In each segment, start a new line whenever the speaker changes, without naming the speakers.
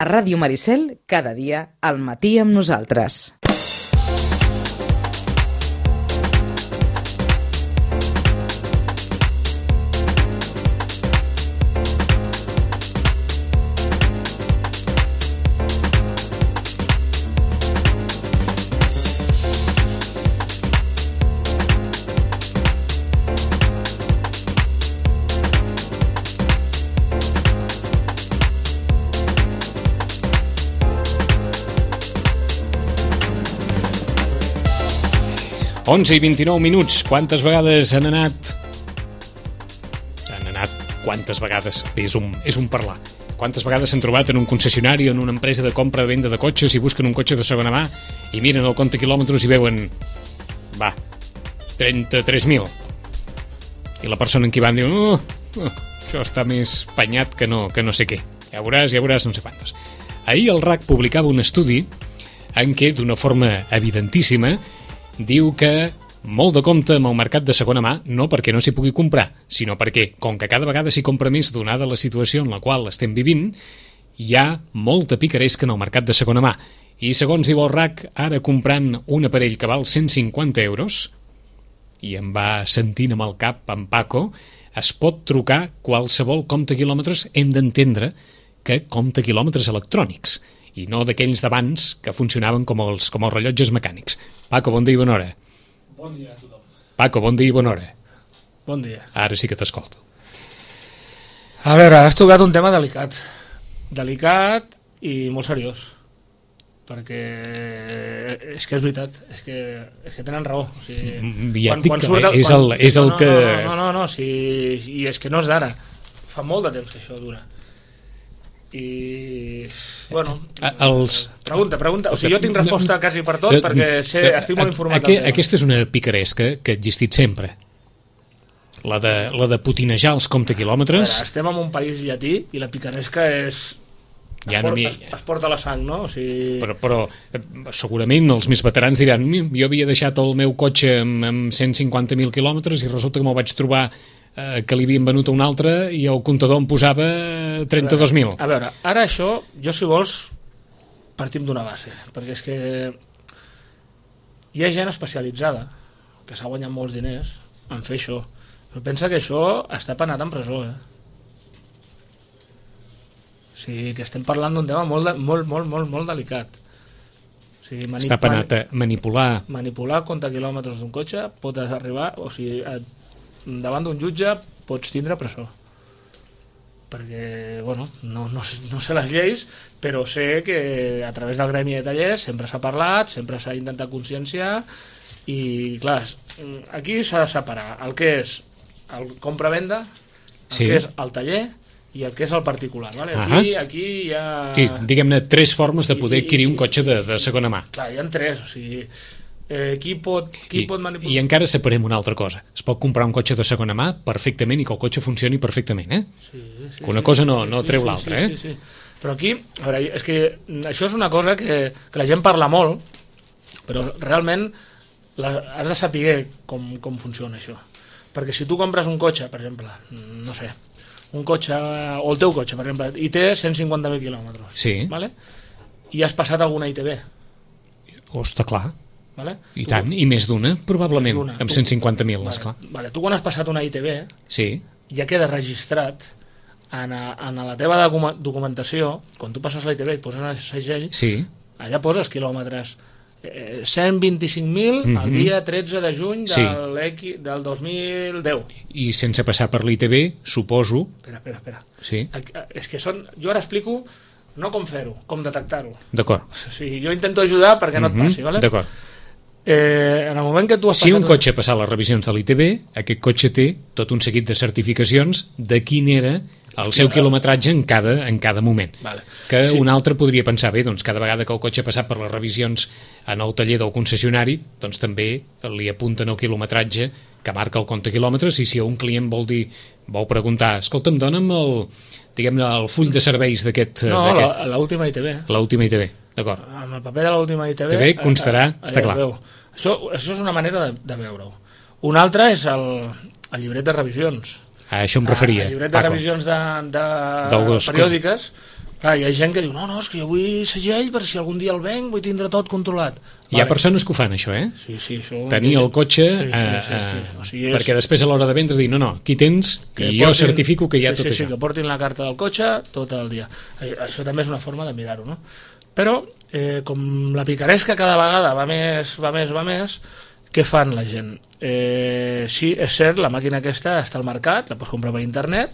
A Ràdio Maricel, cada dia, al matí amb nosaltres.
Onze i 29 minuts. Quantes vegades han anat? Quantes vegades? Bé, és un parlar. Quantes vegades s'han trobat en un concessionari o en una empresa de compra de venda de cotxes i busquen un cotxe de segona mà i miren el compte quilòmetres i veuen 33.000. I la persona en qui van diu això està més penyat que no sé què. Ja veuràs no sé quantos. Ahir el RAC publicava un estudi en què, d'una forma evidentíssima, diu que molt de compte amb el mercat de segona mà, no perquè no s'hi pugui comprar, sinó perquè, com que cada vegada s'hi compra més donada la situació en la qual estem vivint, hi ha molta picaresca en el mercat de segona mà. I segons diu el RAC, ara comprant un aparell que val 150 euros, i em va sentint amb el cap en Paco, es pot trucar qualsevol compte quilòmetres. Hem d'entendre que compte quilòmetres electrònics, i no d'aquells d'abans que funcionaven com els rellotges mecànics. Paco, bon dia i bona hora.
Bon dia a tothom.
Paco, bon dia i bona hora.
Bon dia.
Ara sí que t'escolto.
A veure, has tocat un tema delicat. Delicat i molt seriós. Perquè és que és veritat, és que tenen raó. O sigui,
ja et dic que és el que...
No, i és que no és d'ara. Fa molt de temps que això dura. I bueno, pregunta, o sigui, jo tinc resposta quasi per tot perquè estic molt informat.
Aquesta és una picaresca que ha existit sempre, la de putinejar els compte quilòmetres.
Estem en un país llatí i la picaresca es porta la sang, no? O sigui...
però segurament els més veterans diran jo havia deixat el meu cotxe amb 150.000 quilòmetres i resulta que me'l vaig trobar que li havien venut a un altre i el comptador em posava 32.000.
A veure, ara això, jo si vols partim d'una base, perquè és que hi ha gent especialitzada que s'ha guanyat molts diners en fer això, però pensa que això està penat en presó, O sigui, que estem parlant d'un tema molt delicat. O sigui,
està penat a
manipular compte quilòmetres d'un cotxe pot arribar, o sigui, davant d'un jutge pots tindre presó, perquè bueno, no sé les lleis, però sé que a través del gremi de tallers sempre s'ha parlat, sempre s'ha intentat conscienciar i clar, aquí s'ha de separar el que és el compra-venda, el que és el taller i el que és el particular, vale? Aquí hi ha...
Sí, diguem-ne, tres formes de poder adquirir un cotxe de segona mà.
Clar, hi ha tres, o sigui... Qui pot manipular?
I encara separem una altra cosa. Es pot comprar un cotxe de segona mà perfectament i que el cotxe funcioni perfectament,
Sí,
que una cosa no treu l'altra,
Sí. Però aquí, a veure, és que això és una cosa que la gent parla molt, però realment has de saber com funciona això. Perquè si tu compres un cotxe, per exemple, no sé, un cotxe, o el teu cotxe, per exemple, i té 150.000 quilòmetres, vale? I has passat alguna ITV.
Està clar.
Vale?
I tant, i més d'una, probablement, amb 150.000, esclar.
Vale. Tu quan has passat una ITV, ja queda registrat en la teva documentació, quan tu passes la ITV i poses el segell, allà poses quilòmetres. 125.000 el dia 13 de juny del 2010.
I sense passar per l'ITV, suposo...
Espera.
Sí.
És que jo ara explico no com fer-ho, com detectar-ho.
D'acord.
O sigui, jo intento ajudar perquè no et passi, ¿vale?
D'acord.
En el moment que tu has passat...
Si un cotxe ha passat les revisions de l'ITV, aquest cotxe té tot un seguit de certificacions de quin era el seu quilometratge en cada moment.
Vale.
Que un altre podria pensar, bé, doncs cada vegada que el cotxe ha passat per les revisions en el taller del concessionari, doncs també li apunten el quilometratge que marca el compte quilòmetres, i si un client vol preguntar, escolta'm, dona'm el full de serveis d'aquest...
No, l'última ITV.
L'última ITV, d'acord.
Amb el paper de l'última ITV...
TV constarà, està clar.
Això és una manera de veure-ho. Una altra és el llibret de revisions.
A això em referia.
El llibret de revisions de periòdiques, Clar, hi ha gent que diu, no, és que jo vull segell per si algun dia el venc, vull tindre tot controlat.
Hi ha persones que ho fan, això,
Sí, això...
Tenir el cotxe,
O sigui,
perquè després a l'hora de vendre dir, no, aquí tens, i jo certifico que hi ha tot això.
Sí, que portin la carta del cotxe tot el dia. Això també és una forma de mirar-ho, no? Però, com la picaresca cada vegada va més, què fan la gent? Sí, és cert, la màquina aquesta està al mercat, la pots comprar per internet,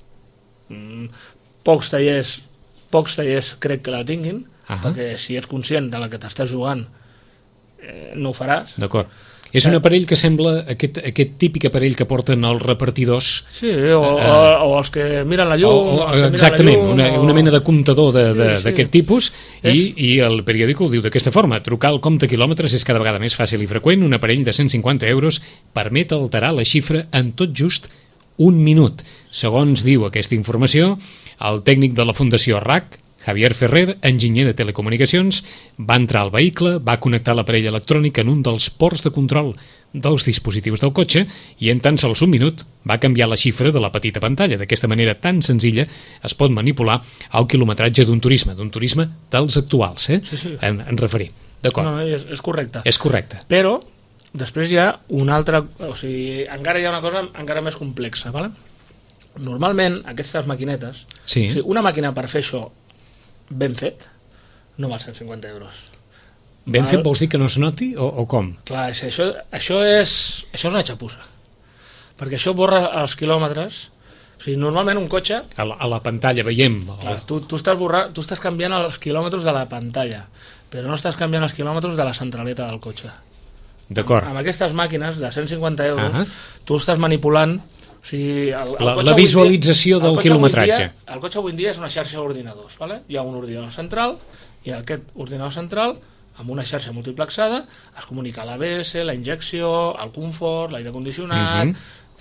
pocs tallers crec que la tinguin, perquè si ets conscient de la que t'estàs jugant no ho faràs.
D'acord. És un aparell que sembla aquest típic aparell que porten els repartidors.
Sí, o els que miren la llum.
Exactament, una mena de comptador d'aquest tipus, i el periòdico ho diu d'aquesta forma: trucar al compte quilòmetres és cada vegada més fàcil i freqüent. Un aparell de 150 euros permet alterar la xifra en tot just un minut. Segons diu aquesta informació, el tècnic de la Fundació RAC, Javier Ferrer, enginyer de telecomunicacions, va entrar al vehicle, va connectar l'aparell elèctronic en un dels ports de control dels dispositius del cotxe i en tan sols un minut va canviar la xifra de la petita pantalla. D'aquesta manera tan senzilla es pot manipular el quilometratge d'un turisme dels actuals,
Sí.
En referir. D'acord.
No, és correcte.
És correcte.
Però després hi ha una altra... O sigui, encara hi ha una cosa encara més complexa, ¿vale? Normalment, aquestes maquinetes...
Sí.
O sigui, una màquina per fer això ben fet no val 150 euros.
Ben fet vols dir que no es noti o com?
Clar, això és una xapussa, perquè això borra els quilòmetres. O sigui, normalment un cotxe...
A la pantalla veiem...
Clar, tu estàs canviant els quilòmetres de la pantalla, però no estàs canviant els quilòmetres de la centraleta del cotxe.
D'acord.
Amb aquestes màquines de 150 euros tu estàs manipulant. O sigui,
la visualització del quilometratge.
El cotxe avui en dia és una xarxa d'ordinadors, ¿vale? Hi ha un ordinador central, i aquest ordinador central, amb una xarxa multiplexada, es comunica a l'ABS, la injecció, el confort, l'aire condicionat,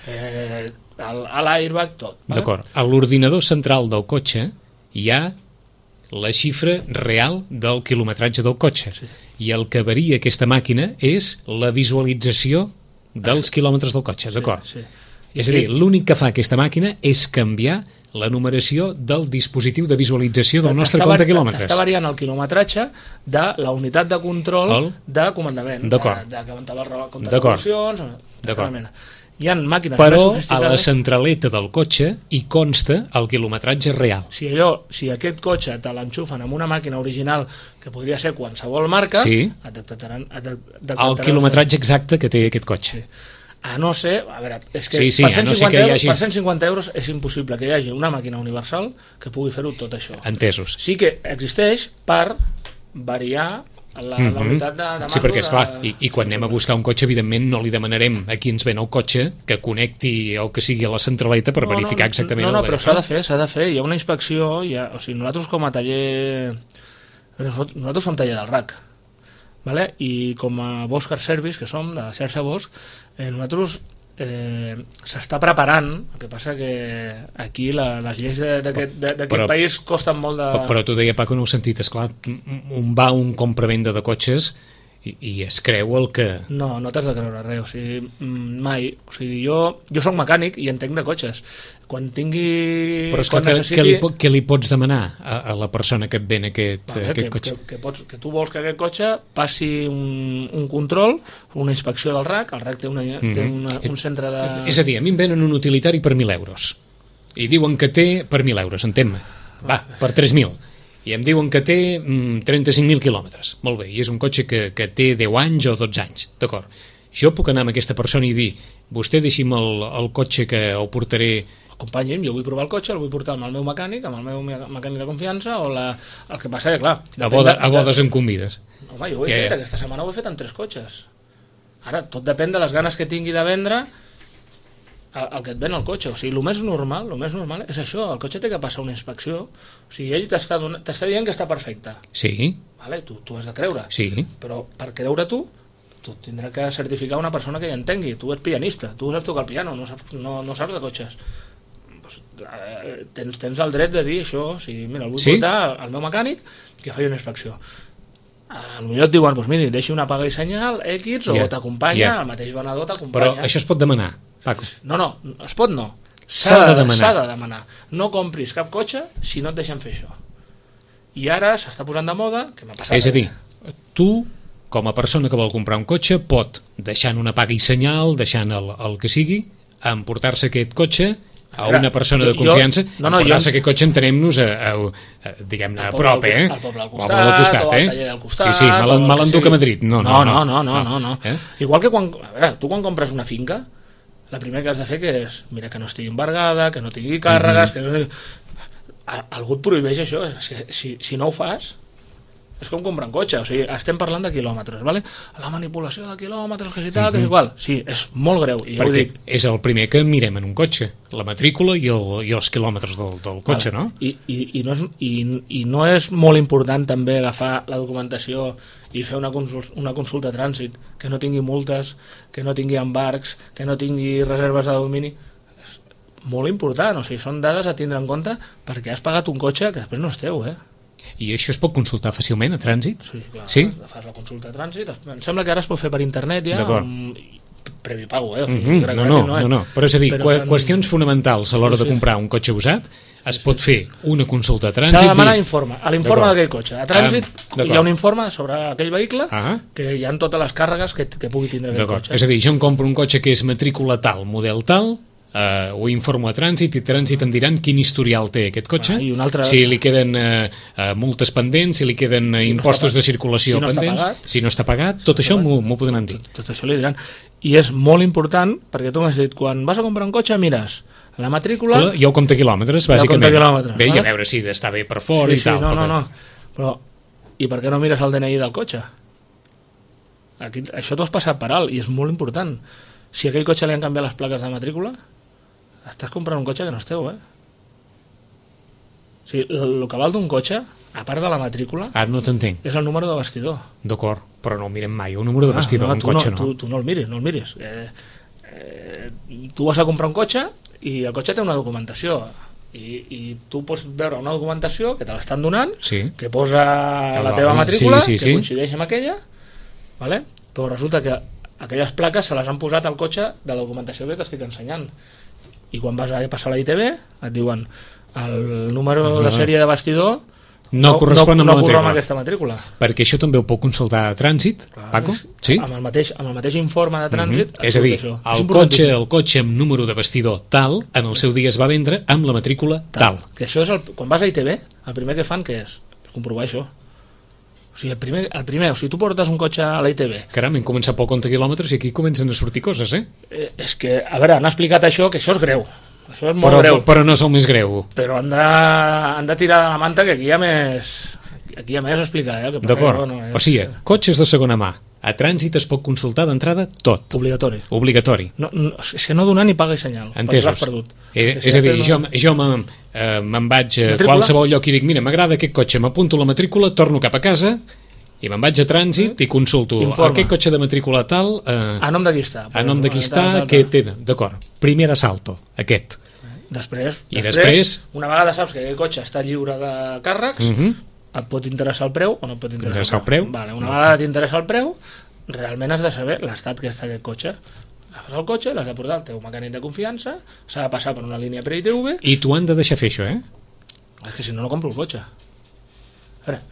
l'airbag, tot. ¿vale?
D'acord. A l'ordinador central del cotxe hi ha la xifra real del quilometratge del cotxe. Sí. I el que varia aquesta màquina és la visualització dels quilòmetres del cotxe, d'acord?
Sí.
És a dir, l'únic que fa aquesta màquina és canviar la numeració del dispositiu de visualització del nostre compte de quilòmetres.
Està variant el quilometratge de la unitat de control de comandament.
D'acord.
De que aguantava el compte de revolucions.
D'acord.
Hi ha màquines
però
més sofisticades.
A la centraleta del cotxe hi consta el quilometratge real.
Si aquest cotxe te l'enxufen amb una màquina original, que podria ser qualsevol marca, et detectaran
el quilometratge exacte que té aquest cotxe.
Sí. A no ser, a veure, és que,
per
150 euros és impossible que hi hagi una màquina universal que pugui fer-ho tot això.
Entesos.
Sí que existeix per variar la unitat de mando.
Sí, perquè esclar, i quan anem a buscar un cotxe, evidentment no li demanarem a qui ens ven el cotxe que connecti o que sigui a la centraleta per verificar exactament
No, però s'ha de fer, hi ha una inspecció, o sigui, nosaltres com a taller, nosaltres som taller del RAC, vale? I com a Bosch Car Service, que som de la xarxa Bosch, nosaltres s'està preparant, el que passa que aquí les lleis d'aquest país costen molt de...
Però tu deia, Paco, en el sentit, esclar, on va un compra-venda de cotxes i es creu el que...
No t'has de creure res, o sigui, mai. O sigui, jo soc mecànic i entenc de cotxes. Quan tingui...
Però és què li pots demanar a la persona que et ven aquest cotxe?
Que tu vols que aquest cotxe passi un control, una inspecció del RAC. El RAC té un centre de...
És a dir, a mi em venen un utilitari per 1.000 euros i diuen que té per 1.000 euros, entén-me. Va, per 3.000. I em diuen que té 35.000 quilòmetres. Molt bé, i és un cotxe que té 10 anys o 12 anys, d'acord. Jo puc anar amb aquesta persona i dir, vostè deixi'm el cotxe que el portaré...
Acompanyi'm, jo vull provar el cotxe, el vull portar amb el meu mecànic, amb el meu mecànic de confiança, o el que passa que, clar...
A bodes em convides.
Home, jo ho he fet, aquesta setmana ho he fet amb 3 cotxes. Ara, tot depèn de les ganes que tingui de vendre el que et ven el cotxe. O sigui, el més normal és això, el cotxe té que passar una inspecció. O sigui, ell t'està dient que està perfecte.
Sí.
Vale? Tu has de creure. Sí. Però per creure tu tindrà que certificar una persona que hi entengui. Tu ets pianista, tu saps tocar el piano, no saps de cotxes. Tens el dret de dir això, o sigui, mira, el vull portar al meu mecànic que faci una inspecció. Potser et diuen, doncs miri, deixi una paga i senyal X, o t'acompanya, el mateix venedor t'acompanya.
Però això es pot demanar, Paco?
No, es pot no.
S'ha de demanar.
S'ha de demanar. No compris cap cotxe si no et deixen fer això. I ara s'està posant de moda, que m'ha passat...
És a dir, tu, com a persona que vol comprar un cotxe, pot, deixant una paga i senyal, deixant el que sigui, emportar-se aquest cotxe a una persona de confiança, emportar-se aquest cotxe, entenem-nos diguem-ne, a prop,
al poble del costat, o al taller del costat...
Sí, mal enduc a Madrid. No.
Igual que quan... A veure, tu quan compres una finca, la primera que has de fer que és, mira, que no estigui embargada, que no tingui càrregues, que no... Algú et prohibeix això, si no ho fas... És com comprar un cotxe, o sigui, estem parlant de quilòmetres, ¿vale? La manipulació de quilòmetres, que si tal, que si igual. Sí, és molt greu, i ja ho dic.
És el primer que mirem en un cotxe, la matrícula i els quilòmetres del cotxe, no?
I no és molt important també agafar la documentació i fer una consulta de trànsit que no tingui multes, que no tingui embarcs, que no tingui reserves de domini. És molt important, o sigui, són dades a tindre en compte perquè has pagat un cotxe que després no és teu,
I això es pot consultar fàcilment a trànsit?
Sí, clar,
sí?
Fas la consulta a trànsit, em sembla que ara es pot fer per internet ja, previ pago, o
sigui, no, però és a dir, qüestions fonamentals a l'hora de comprar un cotxe usat, es pot fer una consulta a trànsit...
S'ha de demanar informe, a l'informe d'aquell cotxe. A trànsit hi ha un informe sobre aquell vehicle que hi ha totes les càrregues que pugui tindre aquell cotxe.
És a dir, jo em compro un cotxe que és matrícula tal, model tal, ho informo a trànsit i trànsit em diran quin historial té aquest cotxe, si li queden multes pendents, si li queden impostos de circulació pendents, si no està pagat, tot això m'ho podran dir.
Tot això li diran. I és molt important, perquè tu m'has dit, quan vas a comprar un cotxe mires la matrícula...
Jo compte quilòmetres, bàsicament. Bé, i a veure si està bé per fora i tal.
No. Però, i per què no mires el DNI del cotxe? Això t'ho has passat per alt i és molt important. Si a aquell cotxe li han canviat les plaques de matrícula, estàs comprant un cotxe que no és teu, O sigui, el que val d'un cotxe, a part de la matrícula...
Ara no t'entenc.
És el número de bastidor.
D'acord, però no el mirem mai, el número de bastidor d'un cotxe no.
Tu no el miris, tu vas a comprar un cotxe i el cotxe té una documentació i tu pots veure una documentació que te l'estan donant, que posa la teva matrícula, que coincideix amb aquella, ¿vale? Però resulta que aquelles plaques se les han posat al cotxe de la documentació que t'estic ensenyant. I quan vas a passar la ITV et diuen el número de sèrie de bastidor
no correspon amb
aquesta matrícula.
Perquè això també ho puc consultar a trànsit, Paco? Sí?
Amb el mateix informe de trànsit.
És a dir, el cotxe amb número de bastidor tal, en el seu dia es va vendre amb la matrícula tal.
Que això és quan vas a ITV, el primer que fan què és? Comprovar això. O sigui, el primer, o sigui, tu portes un cotxe a la ITV...
Caram, hem començat pel compte quilòmetres i aquí comencen a sortir coses,
És que, a veure, han explicat això, que això és greu. Això és molt greu.
Però no és el més greu.
Però han de tirar de la manta, que aquí hi ha més... Aquí hi ha més a explicar,
D'acord. O sigui, cotxes de segona mà. A trànsit es pot consultar d'entrada tot.
Obligatori. No, és que no donar ni paga i senyal.
Entesos. És a dir, jo me'n vaig a qualsevol lloc i dic, mira, m'agrada aquest cotxe, m'apunto la matrícula, torno cap a casa i me'n vaig a trànsit i consulto aquest cotxe de matrícula tal...
A nom de qui està.
A nom de qui està, què té. D'acord. Primer assalto, aquest.
Després, una vegada saps que aquest cotxe està lliure de càrrecs, et pot interessar el preu o no et pot interessar
el preu?
Vale, una vegada t'interessa el preu, realment has de saber l'estat que està aquest cotxe. Agafes el cotxe, l'has de portar al teu mecànic de confiança, s'ha de passar per una línia pre-ITV...
I t'ho han de deixar fer, això,
És que si no compro el cotxe. A veure,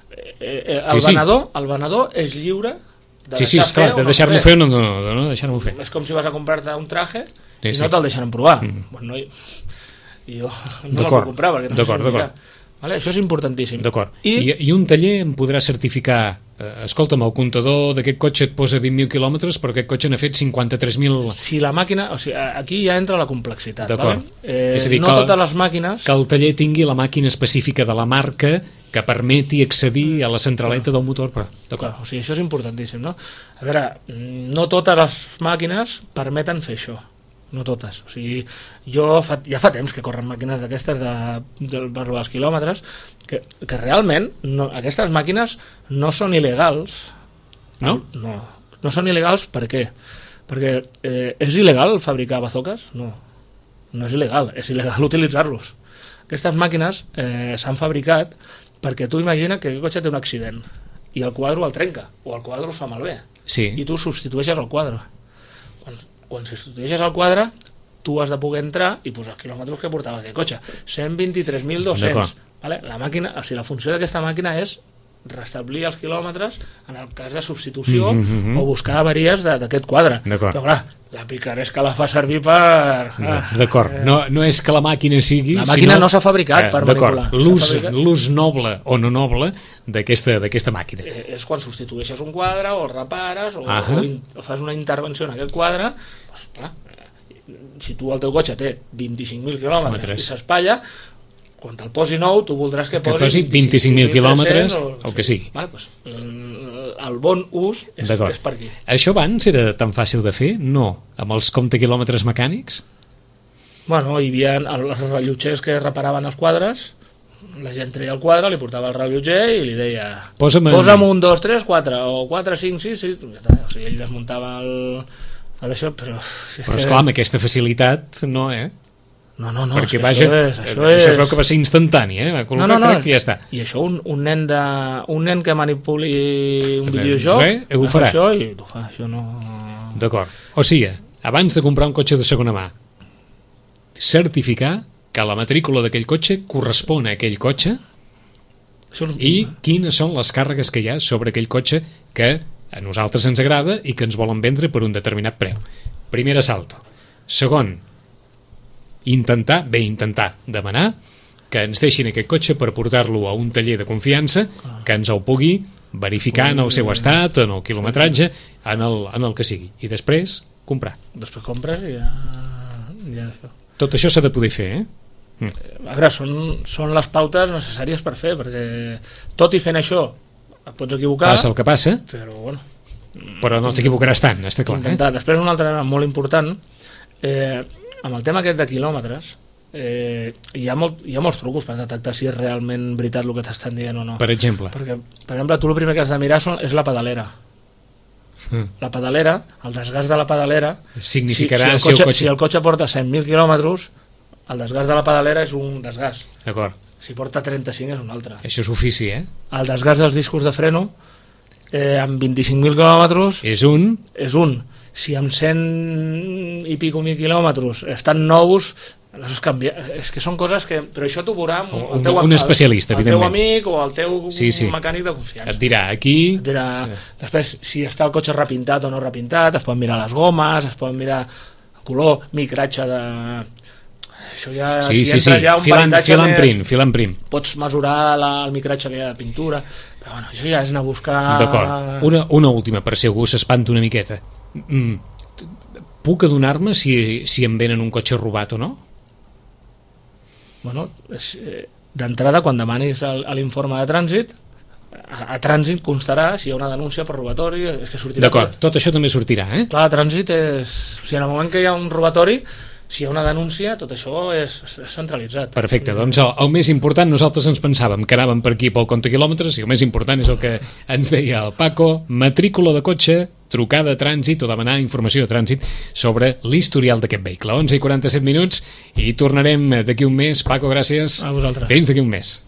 el venedor és lliure de deixar fer
de deixar-m'ho fer o no deixar-m'ho fer.
És com si vas a comprar-te un traje i no te'l deixaran provar. Bueno, jo no el puc comprar perquè no sé si vale? Això és importantíssim.
D'acord. I un taller em podrà certificar escolta'm, el comptador d'aquest cotxe et posa 20.000 quilòmetres però aquest cotxe n'ha fet 53.000...
Si la màquina... O sigui, aquí ja entra la complexitat.
D'acord.
És a dir, no totes les màquines...
Que el taller tingui la màquina específica de la marca que permeti accedir a la centraleta del motor. Però...
D'acord. O sigui, això és importantíssim, no? A veure, no totes les màquines permeten fer això. No totes, o sigui, ja fa temps que corren màquines d'aquestes per als quilòmetres que realment aquestes màquines no són il·legals.
No
són il·legals. Per què? Perquè és il·legal fabricar bazookas? No és il·legal, és il·legal utilitzar-los. Aquestes màquines s'han fabricat perquè tu imagina que aquest cotxe té un accident i el quadre el trenca o el quadre fa malbé i tu substitueixes el quadre. Quan substitueixes el quadre, tu has de poder entrar i posar els quilòmetres que portava aquest cotxe. 123.200. Vale? La màquina, o sigui, la funció d'aquesta màquina és restablir els quilòmetres en el cas de substitució o buscar avaries d'aquest quadre.
D'acord.
Però clar, la picaresca la fa servir per...
D'acord, no és que la màquina sigui...
La màquina no s'ha fabricat per manipular.
L'ús noble o no noble d'aquesta màquina.
És quan substitueixes un quadre o el repares o fas una intervenció en aquest quadre, doncs, clar, si tu el teu cotxe té 25.000 quilòmetres i s'espatlla, quan te'l posi nou, tu voldràs que posi
25.000 quilòmetres o el que sigui.
Vale, doncs, el bon ús és per aquí.
Això abans era tan fàcil de fer? No. Amb els comptaquilòmetres mecànics?
Bueno, hi havia els rellotgers que reparaven els quadres, la gent treia el quadre, li portava el rellotger i li deia posa'm 1, 2, 3, 4 o 4, 5, 6, 6. O sigui, ell desmuntava això, però
esclar, amb aquesta facilitat no,
No,
perquè vaja, això es veu que va ser instantani, va col·locar i ja està.
I això un nen que manipuli un videojoc
ho farà.
Això no...
D'acord. O sigui, abans de comprar un cotxe de segona mà, certificar que la matrícula d'aquell cotxe correspon a aquell cotxe i quines són les càrregues que hi ha sobre aquell cotxe que a nosaltres ens agrada i que ens volen vendre per un determinat preu. Primer assalto. Segon, intentar demanar que ens deixin aquest cotxe per portar-lo a un taller de confiança que ens el pugui verificar en el seu estat, en el quilometratge, en el que sigui. I després, comprar.
Després compres i ja...
Tot això s'ha de poder fer,
A veure, són les pautes necessàries per fer, perquè tot i fent això et pots equivocar.
Passa el que passa,
però bueno.
Però no t'equivocaràs tant, està clar.
Després un altre tema molt important, amb el tema aquest de quilòmetres, hi ha molts trucos per detectar si és realment veritat el que t'estan dient o no.
Per exemple?
Perquè, per exemple, tu el primer que has de mirar és la pedalera. La pedalera, el desgast de la pedalera,
significarà
si el cotxe porta 100.000 quilòmetres, el desgast de la pedalera és un desgast.
D'acord.
Si porta 35 és un altre.
Això és ofici,
El desgast dels discos de freno, amb 25.000 quilòmetres...
És un.
Si amb 100 i pico mil quilòmetres estan nous, és que són coses que... Però això t'ho veurà
un especialista, evidentment.
El teu amic o el teu mecànic de confiança.
Et dirà aquí...
Després, si està el cotxe repintat o no repintat, es poden mirar les gomes, es poden mirar el color, micratge de... Això ja... Ja
filant prim.
Pots mesurar el micratge que hi ha de pintura, però bueno, això ja és anar a buscar...
D'acord. Una última, per si algú s'espanta una miqueta. Puc adonar-me si em venen un cotxe robat o no?
Bueno, d'entrada, quan demanis l'informe de trànsit, a trànsit constarà si hi ha una denúncia per robatori, és que sortirà...
D'acord, tot això també sortirà,
Clar, a trànsit és... O sigui, en el moment que hi ha un robatori, si hi ha una denúncia, tot això és centralitzat.
Perfecte, doncs el més important, nosaltres ens pensàvem que anàvem per aquí pel compte quilòmetres, i el més important és el que ens deia el Paco: matrícula de cotxe, trucada a trànsit o demanar informació de trànsit sobre l'historial d'aquest vehicle. 11:47 i tornarem d'aquí un mes. Paco, gràcies.
A vosaltres.
Fins d'aquí un mes.